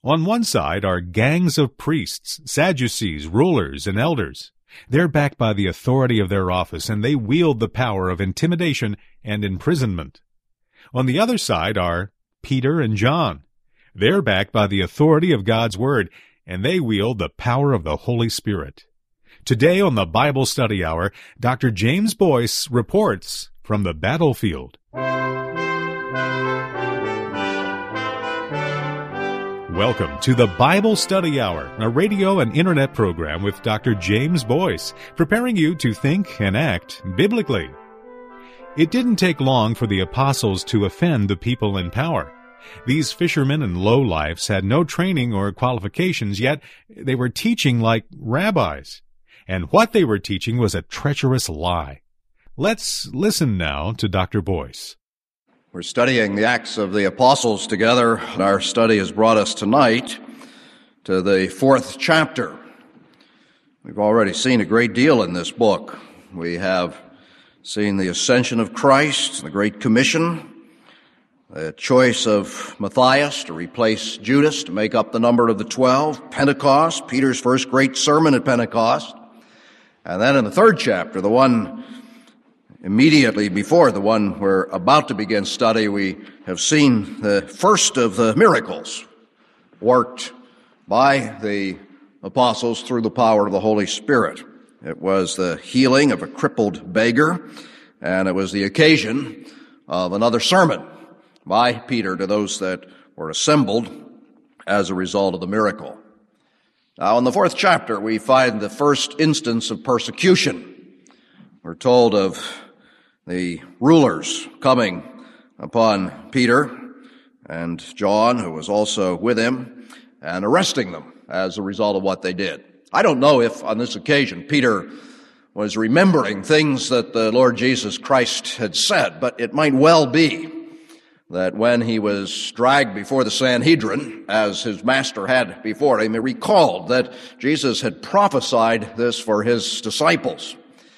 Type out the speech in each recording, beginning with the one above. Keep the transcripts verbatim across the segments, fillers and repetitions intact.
On one side are gangs of priests, Sadducees, rulers, and elders. They're backed by the authority of their office, and they wield the power of intimidation and imprisonment. On the other side are Peter and John. They're backed by the authority of God's Word, and they wield the power of the Holy Spirit. Today on the Bible Study Hour, Doctor James Boyce reports from the battlefield. Welcome to the Bible Study Hour, a radio and internet program with Doctor James Boyce, preparing you to think and act biblically. It didn't take long for the apostles to offend the people in power. These fishermen and lowlifes had no training or qualifications, yet they were teaching like rabbis. And what they were teaching was a treacherous lie. Let's listen now to Doctor Boyce. We're studying the Acts of the Apostles together, and our study has brought us tonight to the fourth chapter. We've already seen a great deal in this book. We have seen the ascension of Christ, the Great Commission, the choice of Matthias to replace Judas to make up the number of the twelve, Pentecost, Peter's first great sermon at Pentecost, and then in the third chapter, the one immediately before the one we're about to begin study, we have seen the first of the miracles worked by the apostles through the power of the Holy Spirit. It was the healing of a crippled beggar, and it was the occasion of another sermon by Peter to those that were assembled as a result of the miracle. Now, in the fourth chapter, we find the first instance of persecution. We're told of the rulers coming upon Peter and John, who was also with him, and arresting them as a result of what they did. I don't know if on this occasion Peter was remembering things that the Lord Jesus Christ had said, but it might well be that when he was dragged before the Sanhedrin, as his master had before him, he recalled that Jesus had prophesied this for his disciples.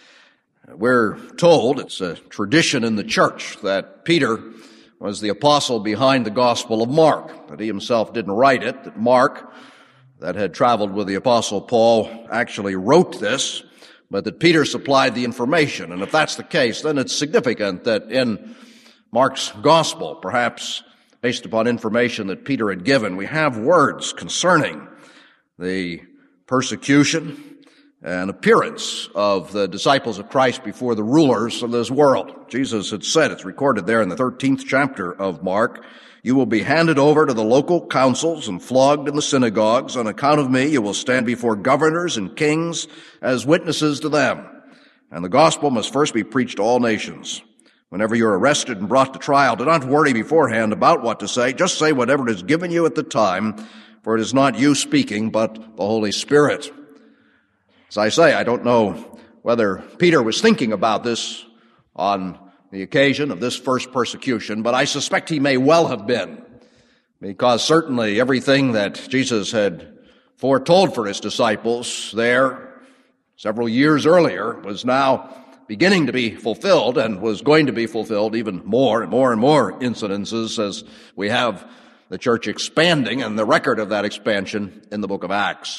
We're told, it's a tradition in the church, that Peter was the apostle behind the Gospel of Mark, that he himself didn't write it, that Mark, that had traveled with the apostle Paul, actually wrote this, but that Peter supplied the information. And if that's the case, then it's significant that in Mark's Gospel, perhaps based upon information that Peter had given, we have words concerning the persecution and appearance of the disciples of Christ before the rulers of this world. Jesus had said, it's recorded there in the thirteenth chapter of Mark, "You will be handed over to the local councils and flogged in the synagogues. On account of me, you will stand before governors and kings as witnesses to them. And the gospel must first be preached to all nations. Whenever you're arrested and brought to trial, do not worry beforehand about what to say. Just say whatever is given you at the time, for it is not you speaking, but the Holy Spirit." As I say, I don't know whether Peter was thinking about this on the occasion of this first persecution, but I suspect he may well have been, because certainly everything that Jesus had foretold for his disciples there several years earlier was now beginning to be fulfilled, and was going to be fulfilled even more and more and more incidences as we have the church expanding and the record of that expansion in the book of Acts.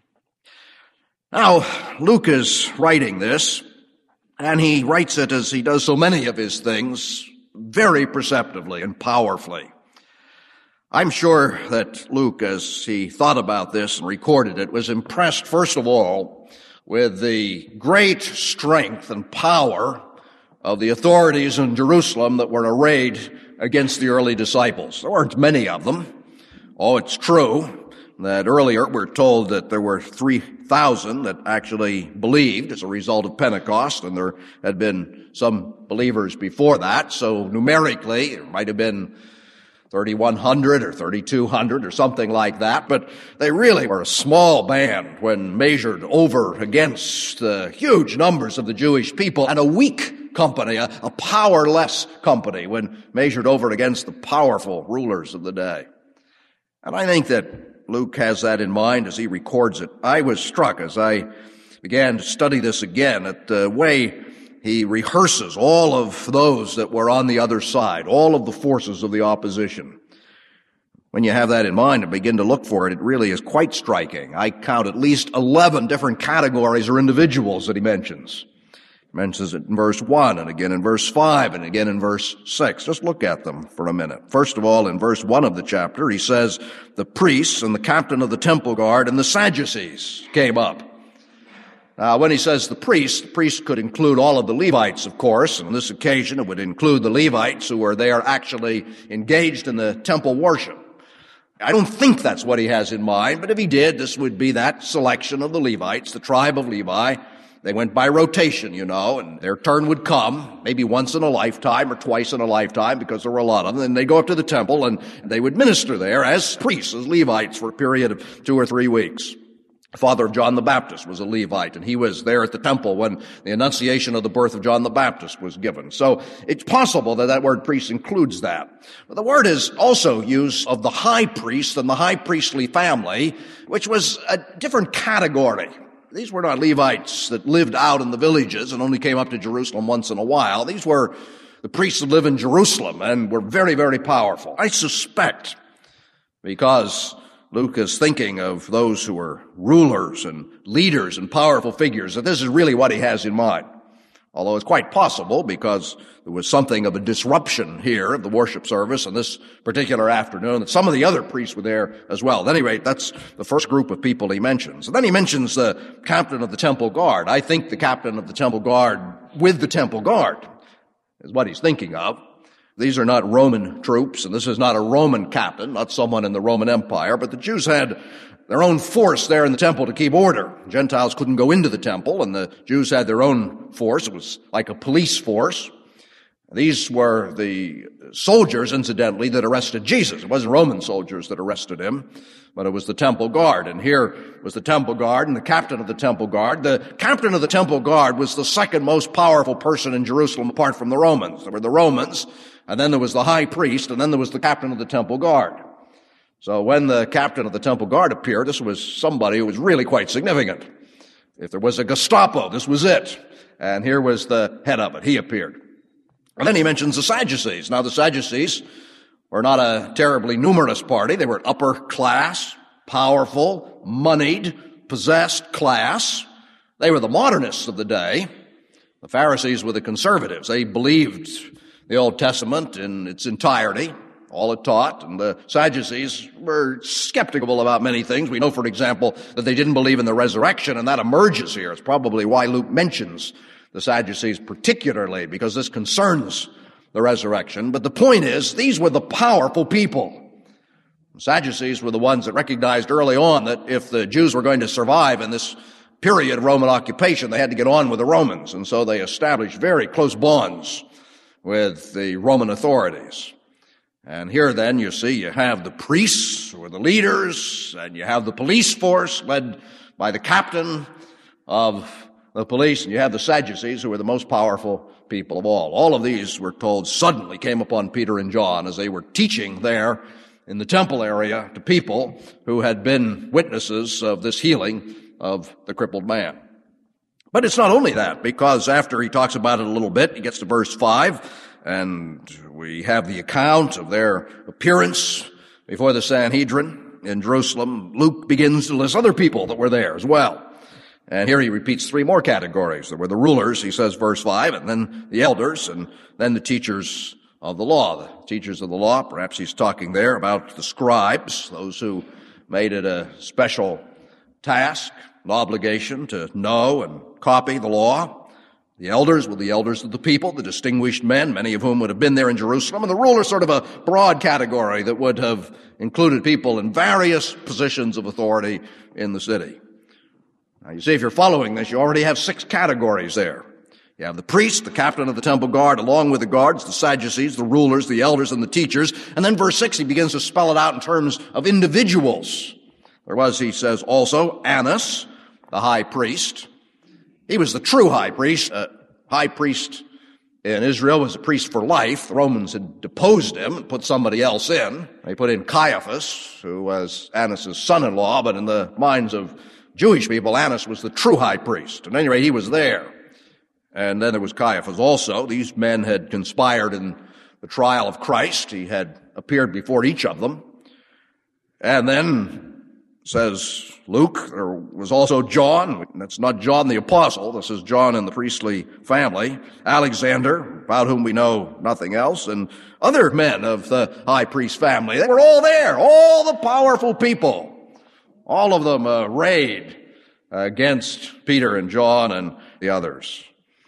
Now, Luke is writing this, and he writes it, as he does so many of his things, very perceptively and powerfully. I'm sure that Luke, as he thought about this and recorded it, was impressed, first of all, with the great strength and power of the authorities in Jerusalem that were arrayed against the early disciples. There weren't many of them. Oh, it's true that earlier we're told that there were three thousand that actually believed as a result of Pentecost, and there had been some believers before that, so numerically it might have been thirty-one hundred or thirty-two hundred or something like that, but they really were a small band when measured over against the huge numbers of the Jewish people, and a weak company, a, a powerless company when measured over against the powerful rulers of the day. And I think that Luke has that in mind as he records it. I was struck as I began to study this again at the way he rehearses all of those that were on the other side, all of the forces of the opposition. When you have that in mind and begin to look for it, it really is quite striking. I count at least eleven different categories or individuals that he mentions. He mentions it in verse one, and again in verse five, and again in verse six. Just look at them for a minute. First of all, in verse one of the chapter, he says, the priests and the captain of the temple guard and the Sadducees came up. Now, when he says the priests, the priests could include all of the Levites, of course, and on this occasion it would include the Levites who were there actually engaged in the temple worship. I don't think that's what he has in mind, but if he did, this would be that selection of the Levites, the tribe of Levi. They went by rotation, you know, and their turn would come, maybe once in a lifetime or twice in a lifetime, because there were a lot of them. And they'd go up to the temple and they would minister there as priests, as Levites, for a period of two or three weeks. The father of John the Baptist was a Levite, and he was there at the temple when the annunciation of the birth of John the Baptist was given. So it's possible that that word priest includes that. But the word is also used of the high priest and the high priestly family, which was a different category. These were not Levites that lived out in the villages and only came up to Jerusalem once in a while. These were the priests that live in Jerusalem and were very, very powerful. I suspect, because Luke is thinking of those who are rulers and leaders and powerful figures, that this is really what he has in mind. Although it's quite possible, because there was something of a disruption here of the worship service on this particular afternoon, that some of the other priests were there as well. At any rate, that's the first group of people he mentions. And then he mentions the captain of the temple guard. I think the captain of the temple guard with the temple guard is what he's thinking of. These are not Roman troops, and this is not a Roman captain, not someone in the Roman Empire, but the Jews had their own force there in the temple to keep order. Gentiles couldn't go into the temple, and the Jews had their own force. It was like a police force. These were the soldiers, incidentally, that arrested Jesus. It wasn't Roman soldiers that arrested him, but it was the temple guard. And here was the temple guard and the captain of the temple guard. The captain of the temple guard was the second most powerful person in Jerusalem apart from the Romans. There were the Romans, and then there was the high priest, and then there was the captain of the temple guard. So when the captain of the temple guard appeared, this was somebody who was really quite significant. If there was a Gestapo, this was it. And here was the head of it. He appeared. And then he mentions the Sadducees. Now, the Sadducees were not a terribly numerous party. They were upper class, powerful, moneyed, possessed class. They were the modernists of the day. The Pharisees were the conservatives. They believed the Old Testament in its entirety, all it taught, and the Sadducees were skeptical about many things. We know, for example, that they didn't believe in the resurrection, and that emerges here. It's probably why Luke mentions the Sadducees particularly, because this concerns the resurrection. But the point is, these were the powerful people. The Sadducees were the ones that recognized early on that if the Jews were going to survive in this period of Roman occupation, they had to get on with the Romans, and so they established very close bonds with the Roman authorities. And here then you see you have the priests who are the leaders, and you have the police force led by the captain of the police, and you have the Sadducees who are the most powerful people of all. All of these, we're told, suddenly came upon Peter and John as they were teaching there in the temple area to people who had been witnesses of this healing of the crippled man. But it's not only that, because after he talks about it a little bit, he gets to verse five, and we have the account of their appearance before the Sanhedrin in Jerusalem. Luke begins to list other people that were there as well. And here he repeats three more categories. There were the rulers, he says, verse five, and then the elders, and then the teachers of the law. The teachers of the law, perhaps he's talking there about the scribes, those who made it a special task, an obligation to know and copy the law. The elders were the elders of the people, the distinguished men, many of whom would have been there in Jerusalem. And the rulers, sort of a broad category that would have included people in various positions of authority in the city. Now, you see, if you're following this, you already have six categories there. You have the priest, the captain of the temple guard, along with the guards, the Sadducees, the rulers, the elders, and the teachers. And then verse six, he begins to spell it out in terms of individuals. There was, he says, also Annas, the high priest. He was the true high priest. Uh, high priest in Israel was a priest for life. The Romans had deposed him and put somebody else in. They put in Caiaphas, who was Annas' son-in-law, but in the minds of Jewish people, Annas was the true high priest. At any rate, he was there. And then there was Caiaphas also. These men had conspired in the trial of Christ. He had appeared before each of them. And then, says Luke, there was also John. That's not John the Apostle. This is John in the priestly family. Alexander, about whom we know nothing else, and other men of the high priest family. They were all there, all the powerful people. All of them uh, arrayed against Peter and John and the others.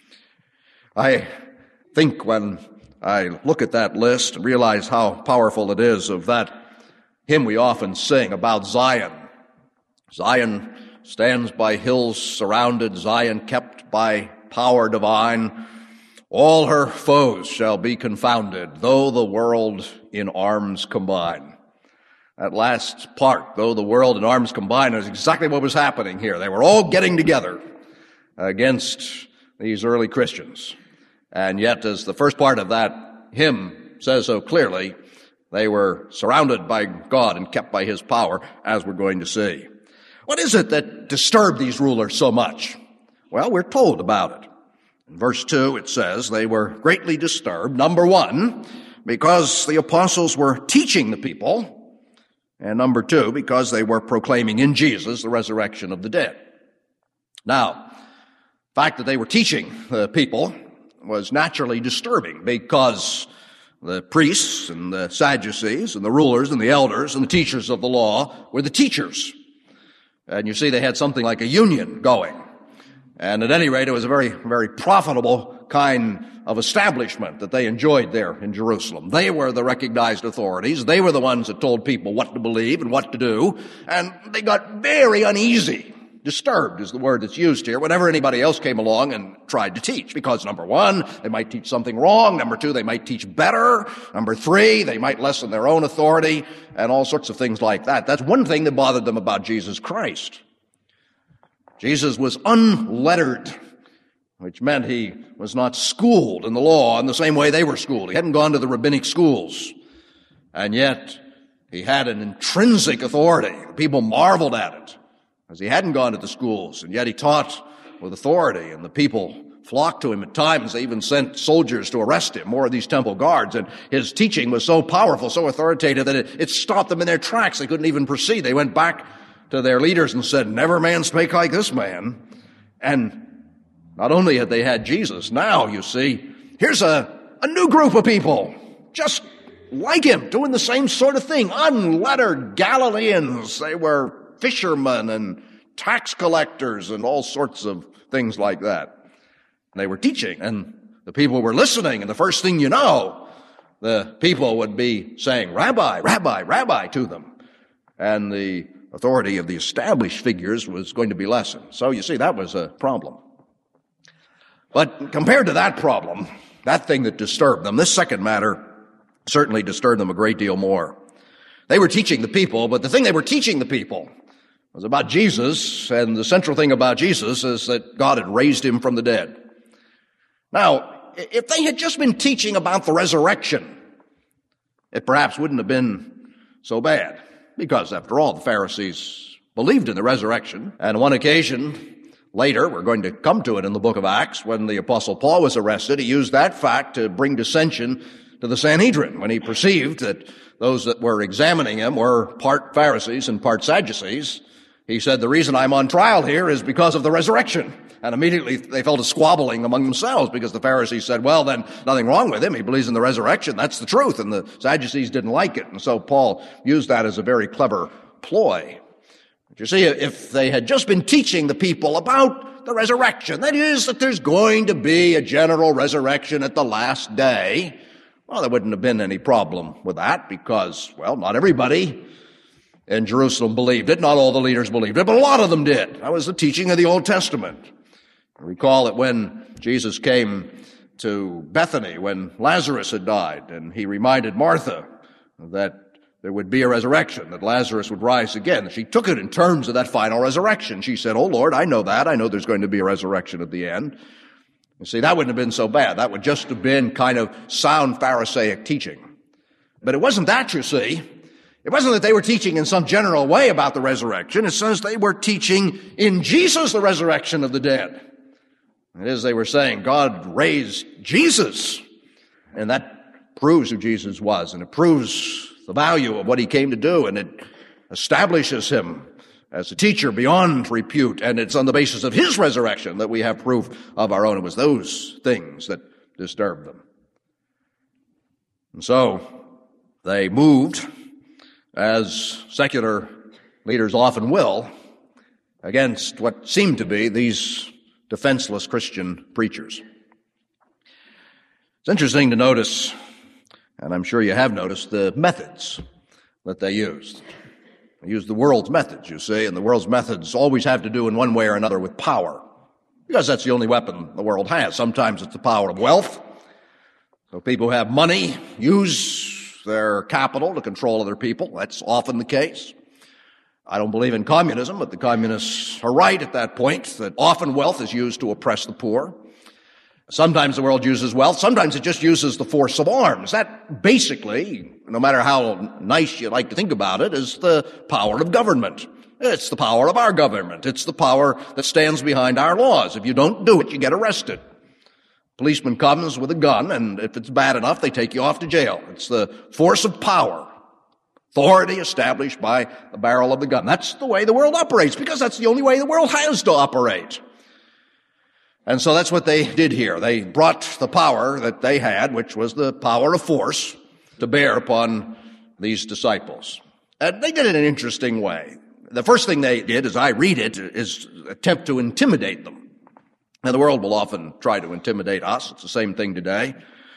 I think when I look at that list and realize how powerful it is of that hymn we often sing about Zion. Zion stands by hills surrounded, Zion kept by power divine. All her foes shall be confounded, though the world in arms combine. That last part, though the world in arms combine, is exactly what was happening here. They were all getting together against these early Christians. And yet, as the first part of that hymn says so clearly, they were surrounded by God and kept by His power, as we're going to see. What is it that disturbed these rulers so much? Well, we're told about it. In verse two, it says they were greatly disturbed, number one, because the apostles were teaching the people, and number two, because they were proclaiming in Jesus the resurrection of the dead. Now, the fact that they were teaching the people was naturally disturbing because the priests and the Sadducees and the rulers and the elders and the teachers of the law were the teachers. And you see, they had something like a union going. And at any rate, it was a very, very profitable kind of establishment that they enjoyed there in Jerusalem. They were the recognized authorities. They were the ones that told people what to believe and what to do. And they got very uneasy. Disturbed is the word that's used here whenever anybody else came along and tried to teach. Because number one, they might teach something wrong. Number two, they might teach better. Number three, they might lessen their own authority and all sorts of things like that. That's one thing that bothered them about Jesus Christ. Jesus was unlettered, which meant he was not schooled in the law in the same way they were schooled. He hadn't gone to the rabbinic schools. And yet, he had an intrinsic authority. People marveled at it, as he hadn't gone to the schools, and yet he taught with authority, and the people flocked to him. At times, they even sent soldiers to arrest him, more of these temple guards, and his teaching was so powerful, so authoritative, that it, it stopped them in their tracks. They couldn't even proceed. They went back to their leaders and said, "Never man spake like this man." And not only had they had Jesus, now, you see, here's a, a new group of people, just like him, doing the same sort of thing. Unlettered Galileans. They were fishermen and tax collectors and all sorts of things like that. And they were teaching, and the people were listening, and the first thing you know, the people would be saying, "Rabbi, Rabbi, Rabbi," to them. And the authority of the established figures was going to be lessened. So you see, that was a problem. But compared to that problem, that thing that disturbed them, this second matter certainly disturbed them a great deal more. They were teaching the people, but the thing they were teaching the people was about Jesus, and the central thing about Jesus is that God had raised him from the dead. Now, if they had just been teaching about the resurrection, it perhaps wouldn't have been so bad. Because, after all, the Pharisees believed in the resurrection. And on one occasion, later, we're going to come to it in the book of Acts, when the Apostle Paul was arrested, he used that fact to bring dissension to the Sanhedrin, when he perceived that those that were examining him were part Pharisees and part Sadducees. He said, "The reason I'm on trial here is because of the resurrection." And immediately they fell to squabbling among themselves, because the Pharisees said, "Well, then, nothing wrong with him. He believes in the resurrection. That's the truth." And the Sadducees didn't like it. And so Paul used that as a very clever ploy. But you see, if they had just been teaching the people about the resurrection, that is, that there's going to be a general resurrection at the last day, well, there wouldn't have been any problem with that, because, well, not everybody in Jerusalem believed it. Not all the leaders believed it, but a lot of them did. That was the teaching of the Old Testament. Recall that when Jesus came to Bethany, when Lazarus had died, and he reminded Martha that there would be a resurrection, that Lazarus would rise again. She took it in terms of that final resurrection. She said, "Oh, Lord, I know that. I know there's going to be a resurrection at the end." You see, that wouldn't have been so bad. That would just have been kind of sound Pharisaic teaching. But it wasn't that, you see. It wasn't that they were teaching in some general way about the resurrection. It says they were teaching in Jesus the resurrection of the dead. It is, they were saying God raised Jesus, and that proves who Jesus was, and it proves the value of what he came to do, and it establishes him as a teacher beyond repute, and it's on the basis of his resurrection that we have proof of our own. It was those things that disturbed them. And so they moved, as secular leaders often will, against what seemed to be these defenseless Christian preachers. It's interesting to notice, and I'm sure you have noticed, the methods that they used. They used the world's methods, you see, and the world's methods always have to do in one way or another with power, because that's the only weapon the world has. Sometimes it's the power of wealth. So people who have money use their capital to control other people. That's often the case. I don't believe in communism, but the communists are right at that point, that often wealth is used to oppress the poor. Sometimes the world uses wealth. Sometimes it just uses the force of arms. That basically, no matter how nice you like to think about it, is the power of government. It's the power of our government. It's the power that stands behind our laws. If you don't do it, you get arrested. Policeman comes with a gun, and if it's bad enough, they take you off to jail. It's the force of power. Authority established by the barrel of the gun. That's the way the world operates, because that's the only way the world has to operate. And so that's what they did here. They brought the power that they had, which was the power of force, to bear upon these disciples. And they did it in an interesting way. The first thing they did, as I read it, is attempt to intimidate them. Now, the world will often try to intimidate us. It's the same thing today.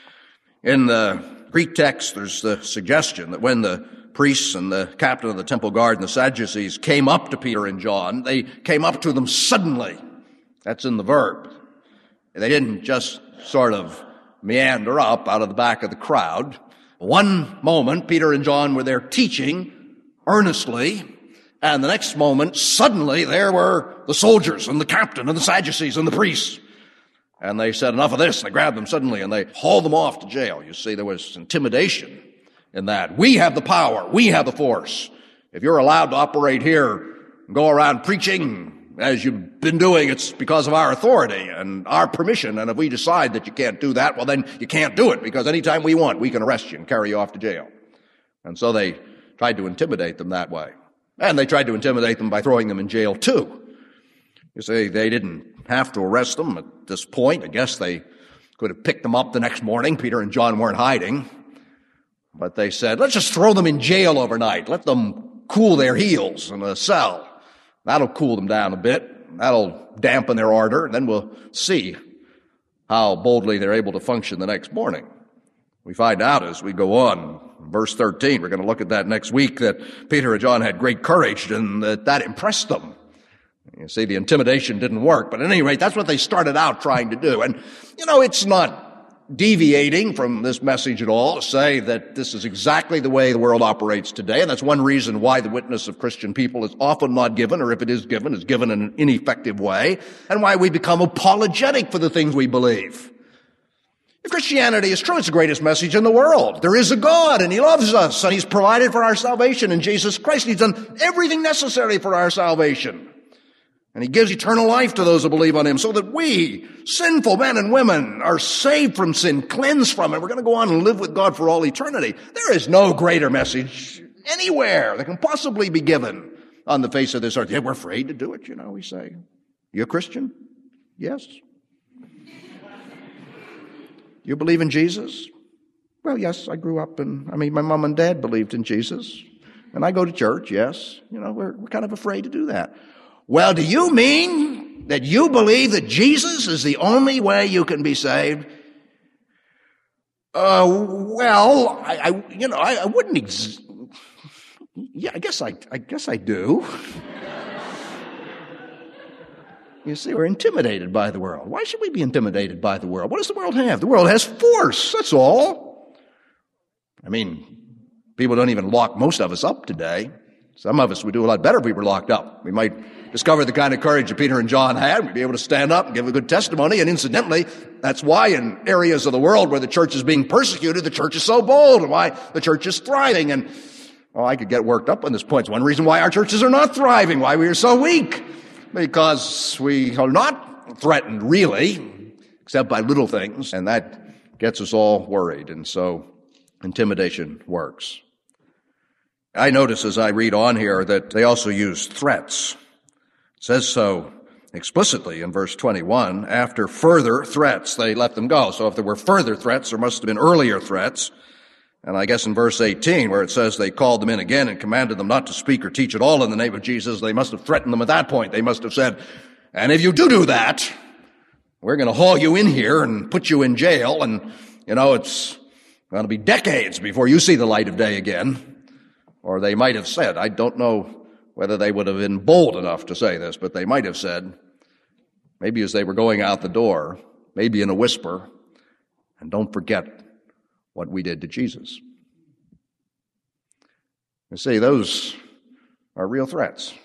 In the Greek text, there's the suggestion that when the priests and the captain of the temple guard and the Sadducees came up to Peter and John, they came up to them suddenly. That's in the verb. They didn't just sort of meander up out of the back of the crowd. One moment, Peter and John were there teaching earnestly, and the next moment, suddenly, there were the soldiers and the captain and the Sadducees and the priests. And they said, enough of this. They grabbed them suddenly and they hauled them off to jail. You see, there was intimidation in that. We have the power. We have the force. If you're allowed to operate here and go around preaching as you've been doing, it's because of our authority and our permission. And if we decide that you can't do that, well, then you can't do it, because anytime we want, we can arrest you and carry you off to jail. And so they tried to intimidate them that way. And they tried to intimidate them by throwing them in jail too. You see, they didn't have to arrest them at this point. I guess they could have picked them up the next morning. Peter and John weren't hiding. But they said, let's just throw them in jail overnight. Let them cool their heels in a cell. That'll cool them down a bit. That'll dampen their ardor, and then we'll see how boldly they're able to function the next morning. We find out as we go on. Verse thirteen, we're going to look at that next week, that Peter and John had great courage, and that that impressed them. You see, the intimidation didn't work, but at any rate, that's what they started out trying to do. And, you know, it's not deviating from this message at all to say that this is exactly the way the world operates today, and that's one reason why the witness of Christian people is often not given, or if it is given, is given in an ineffective way, and why we become apologetic for the things we believe. If Christianity is true, it's the greatest message in the world. There is a God, and He loves us, and He's provided for our salvation in Jesus Christ. He's done everything necessary for our salvation. And He gives eternal life to those who believe on Him, so that we, sinful men and women, are saved from sin, cleansed from it. We're going to go on and live with God for all eternity. There is no greater message anywhere that can possibly be given on the face of this earth. Yeah, we're afraid to do it, you know, we say. You a Christian? Yes. You believe in Jesus? Well, yes, I grew up in, I mean, my mom and dad believed in Jesus. And I go to church, yes. You know, we're, we're kind of afraid to do that. Well, do you mean that you believe that Jesus is the only way you can be saved? Uh, well, I, I you know, I, I wouldn't ex- yeah, I guess I, I guess I do. You see, we're intimidated by the world. Why should we be intimidated by the world? What does the world have? The world has force, that's all. I mean, people don't even lock most of us up today. Some of us would do a lot better if we were locked up. We might discover the kind of courage that Peter and John had. We'd be able to stand up and give a good testimony. And incidentally, that's why in areas of the world where the church is being persecuted, the church is so bold, and why the church is thriving. And, well, I could get worked up on this point. It's one reason why our churches are not thriving, why we are so weak. Because we are not threatened, really, except by little things. And that gets us all worried. And so intimidation works. I notice as I read on here that they also use threats. It says so explicitly in verse twenty-one. After further threats, they let them go. So if there were further threats, there must have been earlier threats. And I guess in verse eighteen, where it says they called them in again and commanded them not to speak or teach at all in the name of Jesus, they must have threatened them at that point. They must have said, and if you do do that, we're going to haul you in here and put you in jail. And, you know, it's going to be decades before you see the light of day again. Or they might have said, I don't know whether they would have been bold enough to say this, but they might have said, maybe as they were going out the door, maybe in a whisper, and don't forget what we did to Jesus. You see, those are real threats.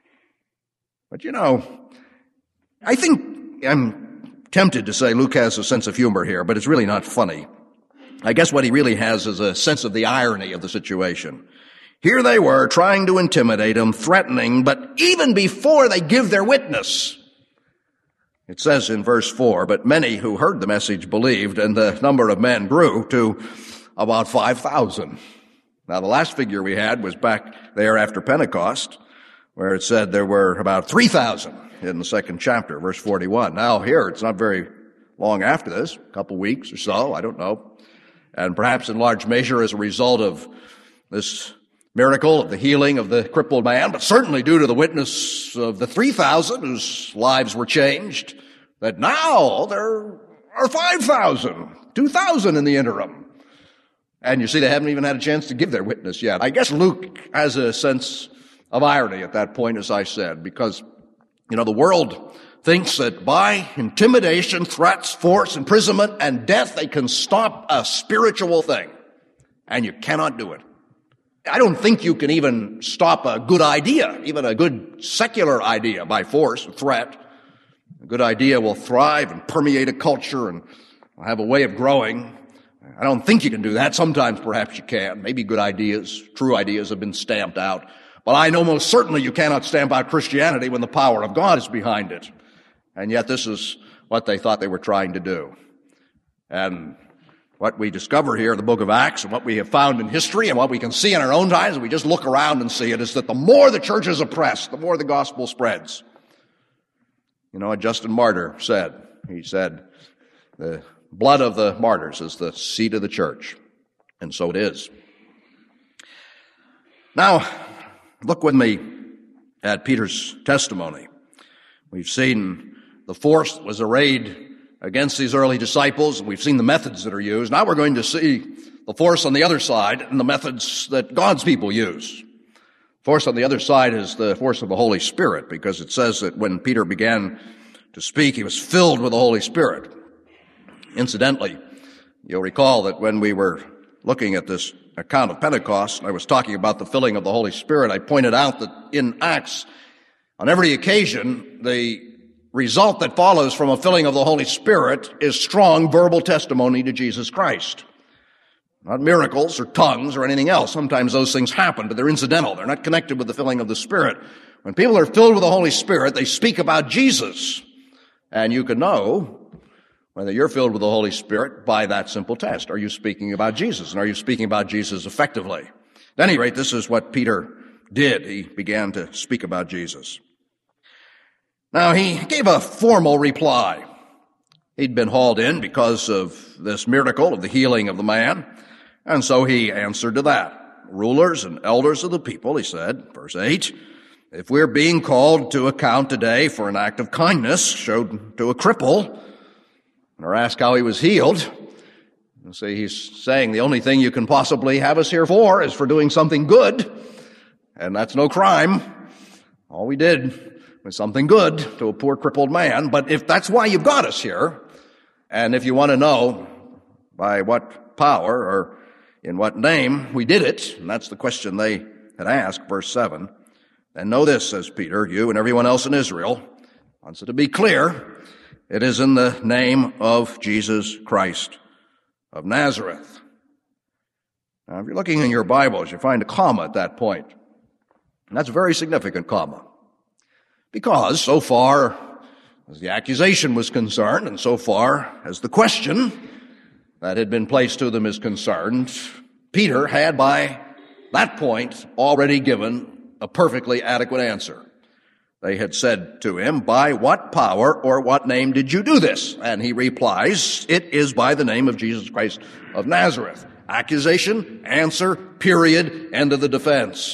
But you know, I think I'm tempted to say Luke has a sense of humor here, but it's really not funny. I guess what he really has is a sense of the irony of the situation. Here they were trying to intimidate him, threatening, but even before they give their witness, it says in verse four, but many who heard the message believed, and the number of men grew to about five thousand. Now, the last figure we had was back there after Pentecost, where it said there were about three thousand in the second chapter, verse forty-one. Now, here, it's not very long after this, a couple weeks or so, I don't know. And perhaps in large measure as a result of this miracle of the healing of the crippled man, but certainly due to the witness of the three thousand whose lives were changed, that now there are five thousand, two thousand in the interim. And you see, they haven't even had a chance to give their witness yet. I guess Luke has a sense of irony at that point, as I said, because, you know, the world thinks that by intimidation, threats, force, imprisonment, and death, they can stop a spiritual thing. And you cannot do it. I don't think you can even stop a good idea, even a good secular idea, by force or threat. A good idea will thrive and permeate a culture and have a way of growing. I don't think you can do that. Sometimes perhaps you can. Maybe good ideas, true ideas have been stamped out. But I know most certainly you cannot stamp out Christianity when the power of God is behind it. And yet this is what they thought they were trying to do. And what we discover here in the book of Acts and what we have found in history and what we can see in our own times, and we just look around and see it, is that the more the church is oppressed, the more the gospel spreads. You know what Justin Martyr said? He said, the blood of the martyrs is the seed of the church. And so it is. Now, look with me at Peter's testimony. We've seen the force that was arrayed against these early disciples, and we've seen the methods that are used. Now we're going to see the force on the other side and the methods that God's people use. Force on the other side is the force of the Holy Spirit, because it says that when Peter began to speak, he was filled with the Holy Spirit. Incidentally, you'll recall that when we were looking at this account of Pentecost, I was talking about the filling of the Holy Spirit. I pointed out that in Acts, on every occasion, the result that follows from a filling of the Holy Spirit is strong verbal testimony to Jesus Christ. Not miracles or tongues or anything else. Sometimes those things happen, but they're incidental. They're not connected with the filling of the Spirit. When people are filled with the Holy Spirit, they speak about Jesus. And you can know whether you're filled with the Holy Spirit by that simple test. Are you speaking about Jesus? And are you speaking about Jesus effectively? At any rate, this is what Peter did. He began to speak about Jesus. Now, he gave a formal reply. He'd been hauled in because of this miracle of the healing of the man, and so he answered to that. Rulers and elders of the people, he said, verse eight, if we're being called to account today for an act of kindness showed to a cripple, and are asked how he was healed, you see, he's saying the only thing you can possibly have us here for is for doing something good, and that's no crime. All we did was something good to a poor crippled man. But if that's why you've got us here, and if you want to know by what power or in what name we did it, and that's the question they had asked, verse seven, then know this, says Peter, you and everyone else in Israel, wants it to be clear, it is in the name of Jesus Christ of Nazareth. Now, if you're looking in your Bibles, you find a comma at that point. And that's a very significant comma. Because so far as the accusation was concerned, and so far as the question that had been placed to them is concerned, Peter had by that point, already given a perfectly adequate answer. They had said to him, by what power or what name did you do this? And he replies, it is by the name of Jesus Christ of Nazareth. Accusation, answer, period, end of the defense.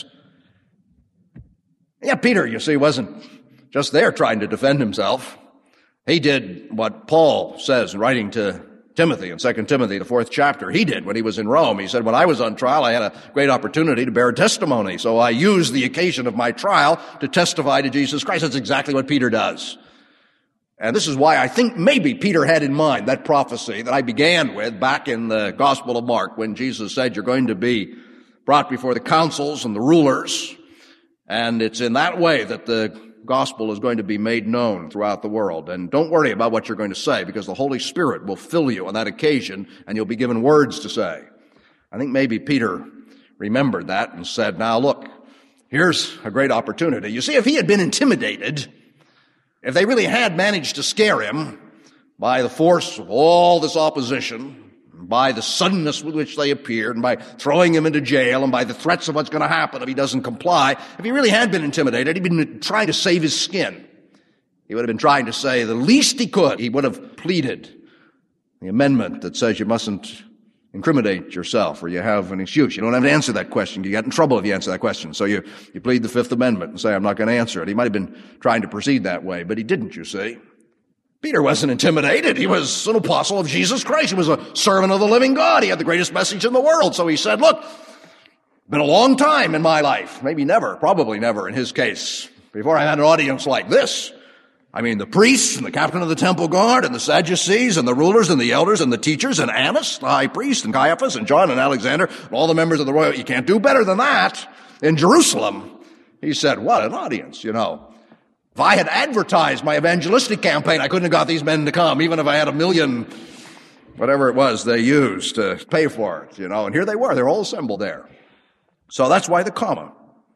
Yeah, Peter, you see, wasn't just there trying to defend himself. He did what Paul says in writing to Timothy in Second Timothy, the fourth chapter. He did when he was in Rome. He said, when I was on trial, I had a great opportunity to bear testimony. So I used the occasion of my trial to testify to Jesus Christ. That's exactly what Peter does. And this is why I think maybe Peter had in mind that prophecy that I began with back in the Gospel of Mark when Jesus said, you're going to be brought before the councils and the rulers. And it's in that way that the gospel is going to be made known throughout the world. And don't worry about what you're going to say, because the Holy Spirit will fill you on that occasion and you'll be given words to say. I think maybe Peter remembered that and said, now look, here's a great opportunity. You see, if he had been intimidated, if they really had managed to scare him by the force of all this opposition, by the suddenness with which they appeared, and by throwing him into jail, and by the threats of what's going to happen if he doesn't comply, if he really had been intimidated, he'd been trying to save his skin. He would have been trying to say the least he could. He would have pleaded the amendment that says you mustn't incriminate yourself or you have an excuse. You don't have to answer that question. You get in trouble if you answer that question. So you, you plead the Fifth Amendment and say, I'm not going to answer it. He might have been trying to proceed that way, but he didn't, you see. Peter wasn't intimidated. He was an apostle of Jesus Christ. He was a servant of the living God. He had the greatest message in the world. So he said, look, been a long time in my life, maybe never, probably never in his case, before I had an audience like this. I mean, the priests and the captain of the temple guard and the Sadducees and the rulers and the elders and the teachers and Annas, the high priest, and Caiaphas and John and Alexander and all the members of the royal. You can't do better than that in Jerusalem. He said, what an audience, you know. If I had advertised my evangelistic campaign, I couldn't have got these men to come, even if I had a million, whatever it was they used to pay for it, you know. And here they were. They're all assembled there. So that's why the comma.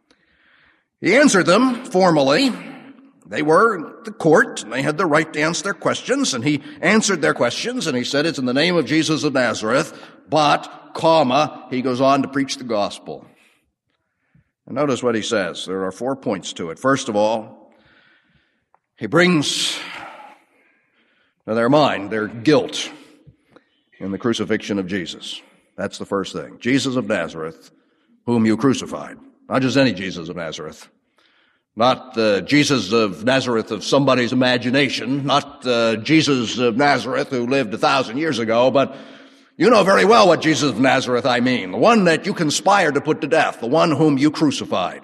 He answered them formally. They were the court, and they had the right to answer their questions, and he answered their questions, and he said, it's in the name of Jesus of Nazareth, but, comma, he goes on to preach the gospel. And notice what he says. There are four points to it. First of all, he brings to their mind their guilt in the crucifixion of Jesus. That's the first thing. Jesus of Nazareth, whom you crucified. Not just any Jesus of Nazareth. Not the Jesus of Nazareth of somebody's imagination. Not the Jesus of Nazareth who lived a thousand years ago, but you know very well what Jesus of Nazareth I mean. The one that you conspired to put to death. The one whom you crucified.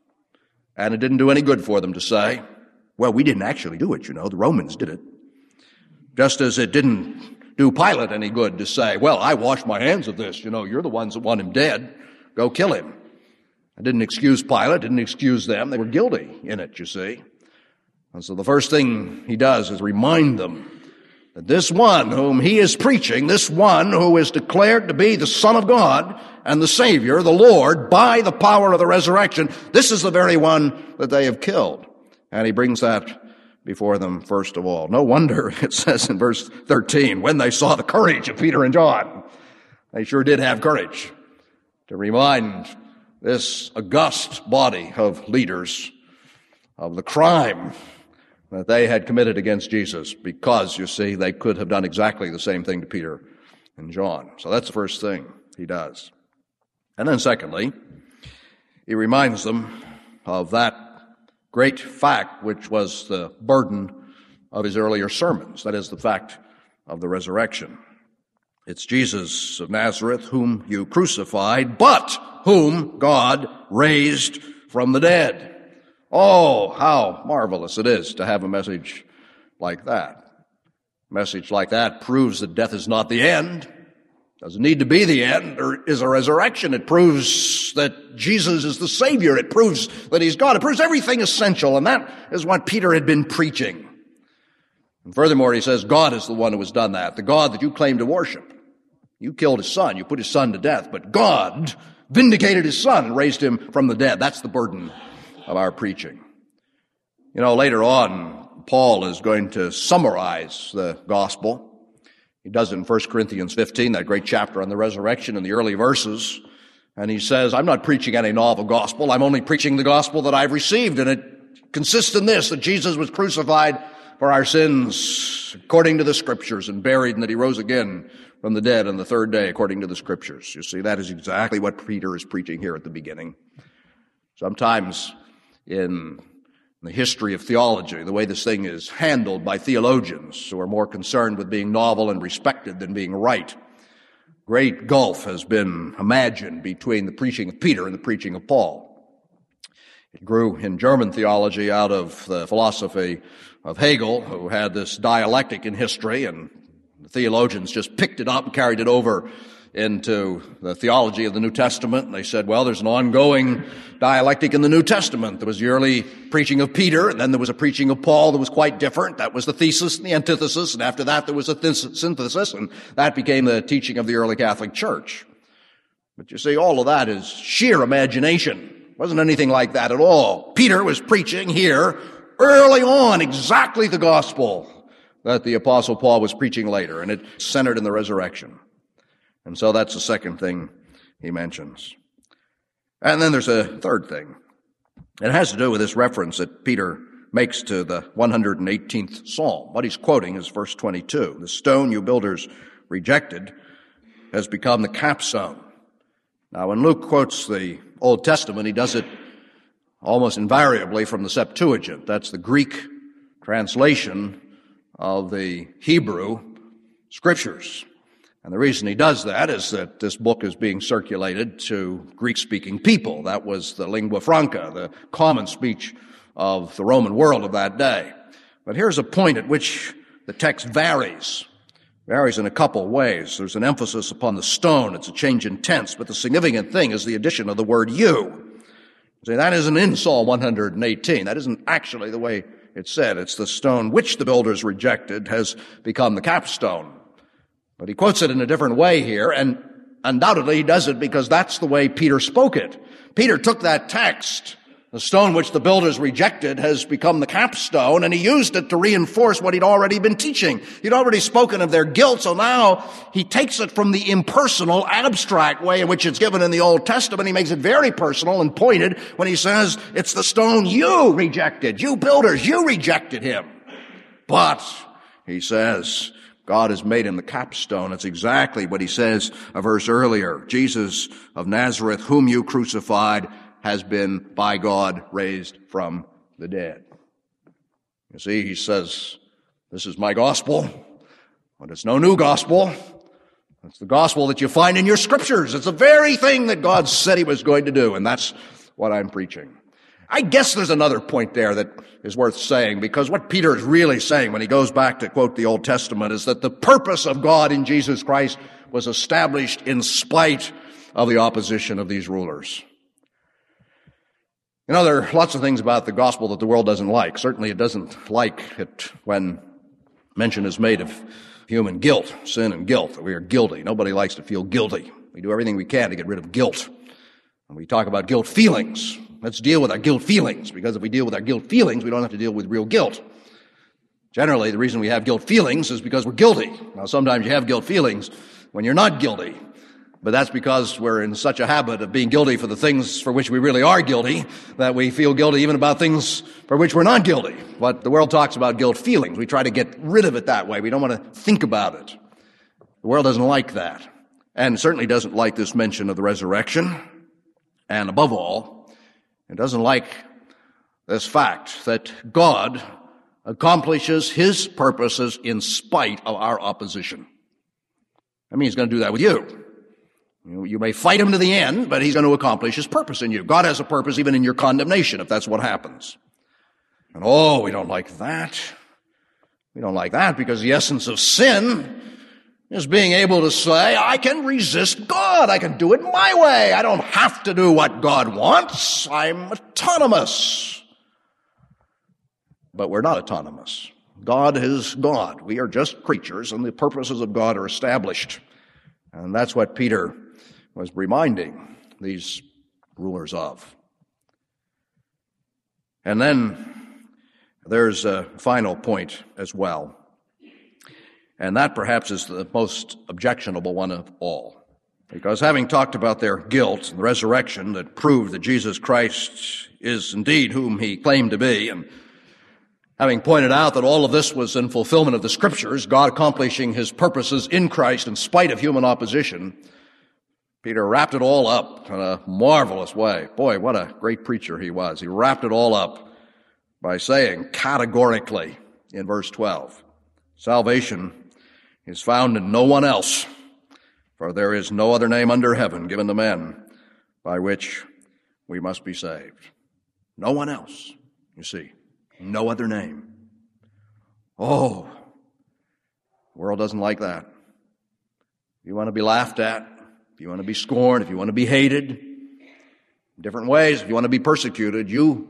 And it didn't do any good for them to say, well, we didn't actually do it, you know. The Romans did it. Just as it didn't do Pilate any good to say, well, I washed my hands of this. You know, you're the ones that want him dead. Go kill him. I didn't excuse Pilate, didn't excuse them. They were guilty in it, you see. And so the first thing he does is remind them that this one whom he is preaching, this one who is declared to be the Son of God and the Savior, the Lord, by the power of the resurrection, this is the very one that they have killed. And he brings that before them first of all. No wonder, it says in verse thirteen, when they saw the courage of Peter and John, they sure did have courage to remind this august body of leaders of the crime that they had committed against Jesus, because, you see, they could have done exactly the same thing to Peter and John. So that's the first thing he does. And then secondly, he reminds them of that great fact which was the burden of his earlier sermons. That is the fact of the resurrection. It's Jesus of Nazareth whom you crucified, but whom God raised from the dead. Oh, how marvelous it is to have a message like that. A message like that proves that death is not the end. Doesn't need to be the end. There is a resurrection. It proves that Jesus is the Savior. It proves that He's God. It proves everything essential, and that is what Peter had been preaching. And furthermore, he says, God is the one who has done that, the God that you claim to worship. You killed His Son. You put His Son to death, but God vindicated His Son and raised Him from the dead. That's the burden of our preaching. You know, later on, Paul is going to summarize the gospel. He does it in First Corinthians fifteen, that great chapter on the resurrection in the early verses. And he says, I'm not preaching any novel gospel. I'm only preaching the gospel that I've received. And it consists in this, that Jesus was crucified for our sins according to the Scriptures and buried, and that he rose again from the dead on the third day according to the Scriptures. You see, that is exactly what Peter is preaching here at the beginning. Sometimes in the history of theology, the way this thing is handled by theologians who are more concerned with being novel and respected than being right, great gulf has been imagined between the preaching of Peter and the preaching of Paul. It grew in German theology out of the philosophy of Hegel, who had this dialectic in history, and the theologians just picked it up and carried it over into the theology of the New Testament. And they said, well, there's an ongoing dialectic in the New Testament. There was the early preaching of Peter, and then there was a preaching of Paul that was quite different. That was the thesis and the antithesis, and after that there was a th- synthesis, and that became the teaching of the early Catholic Church. But you see, all of that is sheer imagination. It wasn't anything like that at all. Peter was preaching here early on exactly the gospel that the Apostle Paul was preaching later, and it centered in the resurrection. And so that's the second thing he mentions. And then there's a third thing. It has to do with this reference that Peter makes to the one hundred eighteenth Psalm. What he's quoting is verse twenty-two. The stone you builders rejected has become the capstone. Now, when Luke quotes the Old Testament, he does it almost invariably from the Septuagint. That's the Greek translation of the Hebrew Scriptures. And the reason he does that is that this book is being circulated to Greek-speaking people. That was the lingua franca, the common speech of the Roman world of that day. But here's a point at which the text varies. Varies in a couple ways. There's an emphasis upon the stone. It's a change in tense. But the significant thing is the addition of the word you. See, that isn't in Psalm one hundred eighteen. That isn't actually the way it's said. It's the stone which the builders rejected has become the capstone. But he quotes it in a different way here, and undoubtedly he does it because that's the way Peter spoke it. Peter took that text, the stone which the builders rejected has become the capstone, and he used it to reinforce what he'd already been teaching. He'd already spoken of their guilt, so now he takes it from the impersonal, abstract way in which it's given in the Old Testament. He makes it very personal and pointed when he says, it's the stone you rejected. You builders, you rejected him. But, he says, God has made him the capstone. It's exactly what he says a verse earlier. Jesus of Nazareth, whom you crucified, has been by God raised from the dead. You see, he says, this is my gospel, but it's no new gospel. It's the gospel that you find in your Scriptures. It's the very thing that God said he was going to do, and that's what I'm preaching. I guess there's another point there that is worth saying, because what Peter is really saying when he goes back to quote the Old Testament is that the purpose of God in Jesus Christ was established in spite of the opposition of these rulers. You know, there are lots of things about the gospel that the world doesn't like. Certainly it doesn't like it when mention is made of human guilt, sin and guilt, that we are guilty. Nobody likes to feel guilty. We do everything we can to get rid of guilt. And we talk about guilt feelings. Let's deal with our guilt feelings, because if we deal with our guilt feelings, we don't have to deal with real guilt. Generally, the reason we have guilt feelings is because we're guilty. Now, sometimes you have guilt feelings when you're not guilty, but that's because we're in such a habit of being guilty for the things for which we really are guilty that we feel guilty even about things for which we're not guilty. But the world talks about guilt feelings. We try to get rid of it that way. We don't want to think about it. The world doesn't like that, and certainly doesn't like this mention of the resurrection. And above all, it doesn't like this fact that God accomplishes his purposes in spite of our opposition. I mean, he's going to do that with you. You, you may fight him to the end, but he's going to accomplish his purpose in you. God has a purpose even in your condemnation, if that's what happens. And oh, we don't like that. We don't like that because the essence of sin is being able to say, I can resist God. I can do it my way. I don't have to do what God wants. I'm autonomous. But we're not autonomous. God is God. We are just creatures, and the purposes of God are established. And that's what Peter was reminding these rulers of. And then there's a final point as well. And that perhaps is the most objectionable one of all. Because having talked about their guilt and the resurrection that proved that Jesus Christ is indeed whom he claimed to be, and having pointed out that all of this was in fulfillment of the Scriptures, God accomplishing his purposes in Christ in spite of human opposition, Peter wrapped it all up in a marvelous way. Boy, what a great preacher he was. He wrapped it all up by saying categorically in verse twelve, salvation is found in no one else, for there is no other name under heaven given to men by which we must be saved. No one else, you see. No other name. Oh, the world doesn't like that. If you want to be laughed at, if you want to be scorned, if you want to be hated, in different ways, if you want to be persecuted, you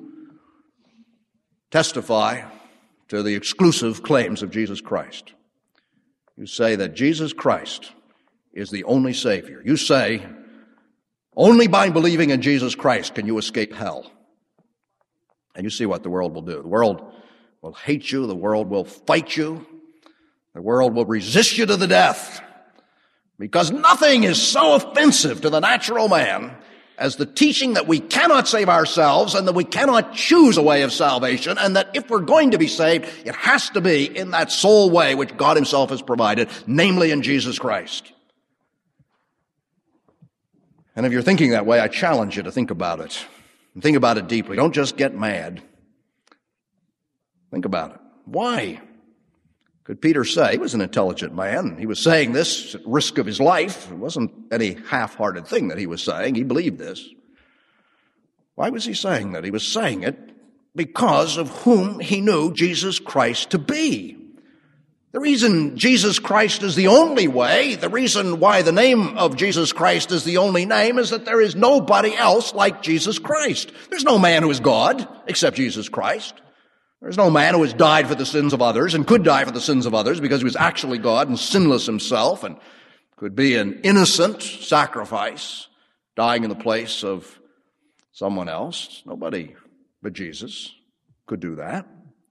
testify to the exclusive claims of Jesus Christ. You say that Jesus Christ is the only Savior. You say, only by believing in Jesus Christ can you escape hell. And you see what the world will do. The world will hate you. The world will fight you. The world will resist you to the death. Because nothing is so offensive to the natural man as the teaching that we cannot save ourselves and that we cannot choose a way of salvation, and that if we're going to be saved, it has to be in that sole way which God himself has provided, namely in Jesus Christ. And if you're thinking that way, I challenge you to think about it. And think about it deeply. Don't just get mad. Think about it. Why could Peter say? He was an intelligent man. He was saying this at risk of his life. It wasn't any half-hearted thing that he was saying. He believed this. Why was he saying that? He was saying it because of whom he knew Jesus Christ to be. The reason Jesus Christ is the only way, the reason why the name of Jesus Christ is the only name, is that there is nobody else like Jesus Christ. There's no man who is God except Jesus Christ. There's no man who has died for the sins of others and could die for the sins of others because he was actually God and sinless himself and could be an innocent sacrifice dying in the place of someone else. Nobody but Jesus could do that.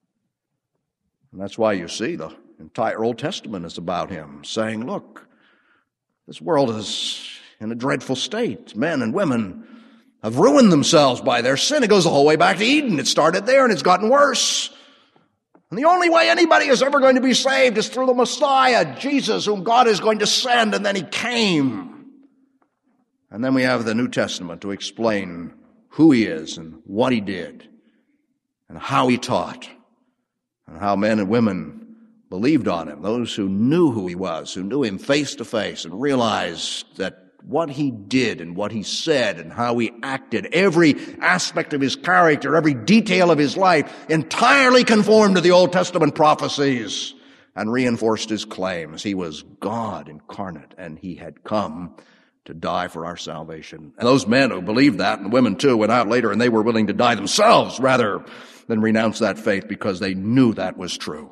And that's why you see the entire Old Testament is about him, saying, look, this world is in a dreadful state. Men and women have ruined themselves by their sin. It goes the whole way back to Eden. It started there and it's gotten worse. And the only way anybody is ever going to be saved is through the Messiah, Jesus, whom God is going to send, and then he came. And then we have the New Testament to explain who he is and what he did and how he taught and how men and women believed on him, those who knew who he was, who knew him face to face and realized that what he did and what he said and how he acted, every aspect of his character, every detail of his life, entirely conformed to the Old Testament prophecies and reinforced his claims. He was God incarnate, and he had come to die for our salvation. And those men who believed that, and women too, went out later and they were willing to die themselves rather than renounce that faith because they knew that was true.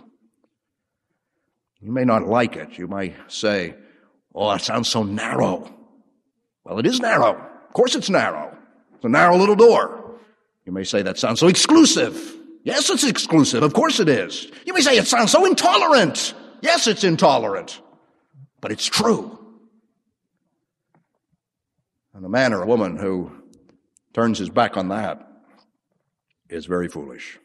You may not like it. You might say, oh, it sounds so narrow. Well, it is narrow. Of course it's narrow. It's a narrow little door. You may say that sounds so exclusive. Yes, it's exclusive. Of course it is. You may say it sounds so intolerant. Yes, it's intolerant. But it's true. And a man or a woman who turns his back on that is very foolish.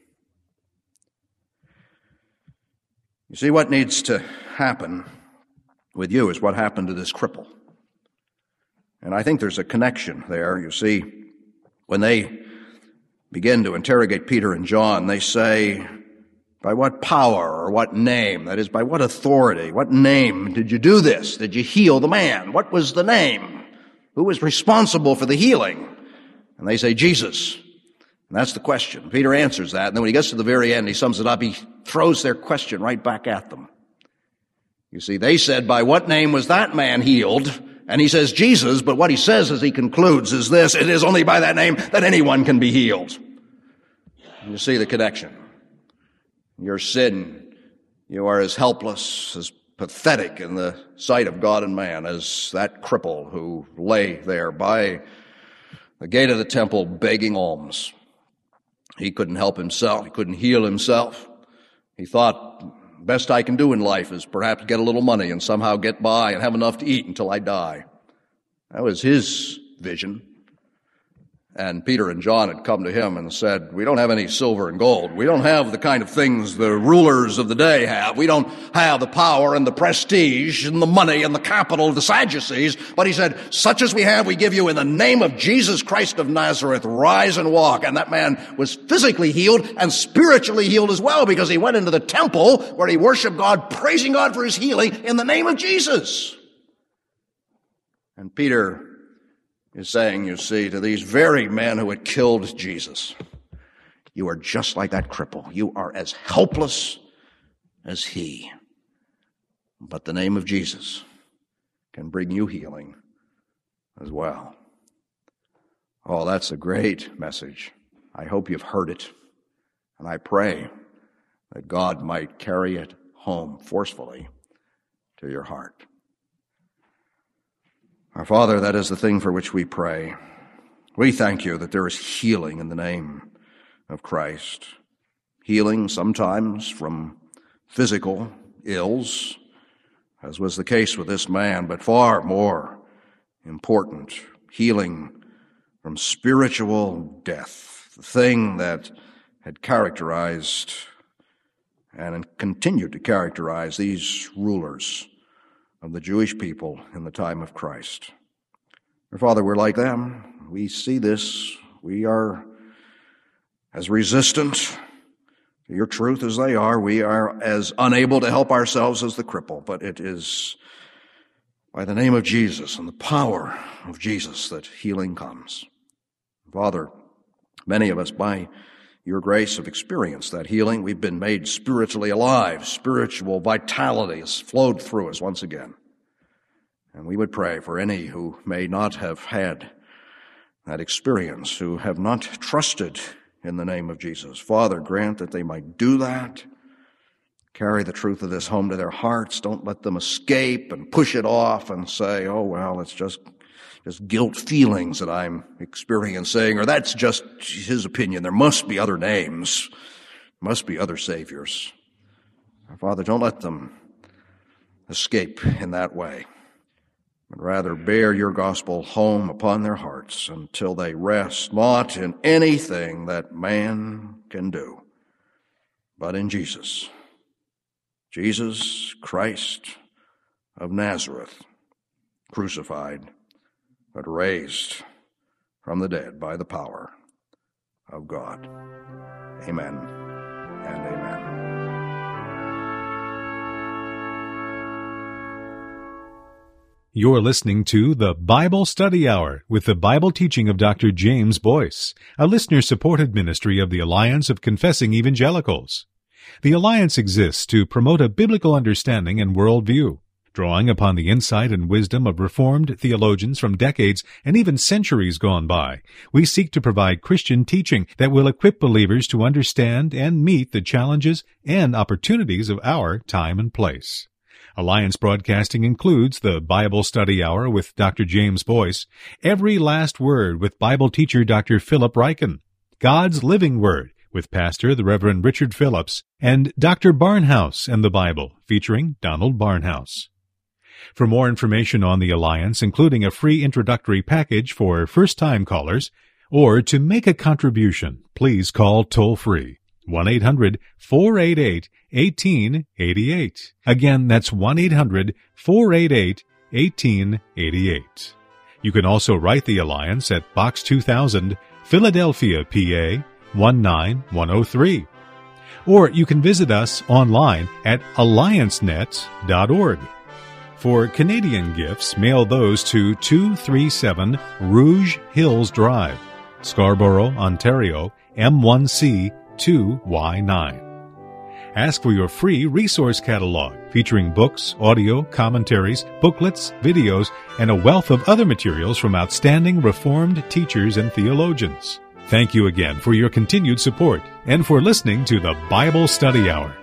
You see, what needs to happen with you is what happened to this cripple. And I think there's a connection there. You see, when they begin to interrogate Peter and John, they say, by what power or what name, that is, by what authority, what name did you do this? Did you heal the man? What was the name? Who was responsible for the healing? And they say, Jesus. And that's the question. Peter answers that, and then when he gets to the very end, he sums it up. He throws their question right back at them. You see, they said, by what name was that man healed? And he says, Jesus, but what he says as he concludes is this: it is only by that name that anyone can be healed. And you see the connection. Your sin, you are as helpless, as pathetic in the sight of God and man as that cripple who lay there by the gate of the temple begging alms. He couldn't help himself. He couldn't heal himself. He thought, best I can do in life is perhaps get a little money and somehow get by and have enough to eat until I die. That was his vision. And Peter and John had come to him and said, we don't have any silver and gold. We don't have the kind of things the rulers of the day have. We don't have the power and the prestige and the money and the capital of the Sadducees. But he said, such as we have, we give you in the name of Jesus Christ of Nazareth, rise and walk. And that man was physically healed and spiritually healed as well, because he went into the temple where he worshiped God, praising God for his healing in the name of Jesus. And Peter is saying, you see, to these very men who had killed Jesus, you are just like that cripple. You are as helpless as he. But the name of Jesus can bring you healing as well. Oh, that's a great message. I hope you've heard it. And I pray that God might carry it home forcefully to your heart. Our Father, that is the thing for which we pray. We thank you that there is healing in the name of Christ. Healing sometimes from physical ills, as was the case with this man, but far more important, healing from spiritual death, the thing that had characterized and continued to characterize these rulers of the Jewish people in the time of Christ. Our Father, we're like them. We see this. We are as resistant to your truth as they are. We are as unable to help ourselves as the cripple. But it is by the name of Jesus and the power of Jesus that healing comes. Father, many of us, by your grace, have experienced that healing. We've been made spiritually alive. Spiritual vitality has flowed through us once again. And we would pray for any who may not have had that experience, who have not trusted in the name of Jesus. Father, grant that they might do that. Carry the truth of this home to their hearts. Don't let them escape and push it off and say, oh, well, it's just just guilt feelings that I'm experiencing, or that's just his opinion. There must be other names, must be other saviors. Father, don't let them escape in that way, but rather bear your gospel home upon their hearts until they rest not in anything that man can do, but in Jesus. Jesus Christ of Nazareth, crucified, but raised from the dead by the power of God. Amen and amen. You're listening to the Bible Study Hour with the Bible teaching of Doctor James Boyce, a listener-supported ministry of the Alliance of Confessing Evangelicals. The Alliance exists to promote a biblical understanding and worldview. Drawing upon the insight and wisdom of Reformed theologians from decades and even centuries gone by, we seek to provide Christian teaching that will equip believers to understand and meet the challenges and opportunities of our time and place. Alliance Broadcasting includes the Bible Study Hour with Doctor James Boyce, Every Last Word with Bible teacher Doctor Philip Ryken, God's Living Word with Pastor the Reverend Richard Phillips, and Doctor Barnhouse and the Bible featuring Donald Barnhouse. For more information on the Alliance, including a free introductory package for first-time callers, or to make a contribution, please call toll-free one eight hundred four eight eight one eight eight eight. Again, that's one eight hundred four eight eight one eight eight eight. You can also write the Alliance at Box two thousand, Philadelphia, P A one nine one oh three. Or you can visit us online at alliance net dot org. For Canadian gifts, mail those to two thirty-seven Rouge Hills Drive, Scarborough, Ontario, M one C two Y nine. Ask for your free resource catalog featuring books, audio, commentaries, booklets, videos, and a wealth of other materials from outstanding Reformed teachers and theologians. Thank you again for your continued support and for listening to the Bible Study Hour.